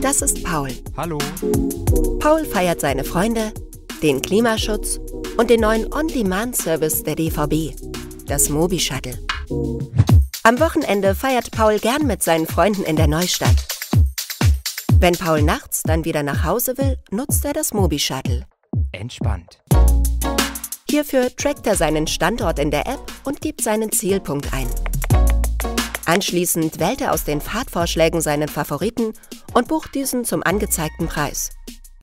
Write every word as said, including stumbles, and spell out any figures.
Das ist Paul. Hallo. Paul feiert seine Freunde, den Klimaschutz und den neuen On-Demand-Service der D V B, das Mobi-Shuttle. Am Wochenende feiert Paul gern mit seinen Freunden in der Neustadt. Wenn Paul nachts dann wieder nach Hause will, nutzt er das Mobi-Shuttle. Entspannt. Hierfür trackt er seinen Standort in der App und gibt seinen Zielpunkt ein. Anschließend wählt er aus den Fahrtvorschlägen seinen Favoriten und bucht diesen zum angezeigten Preis.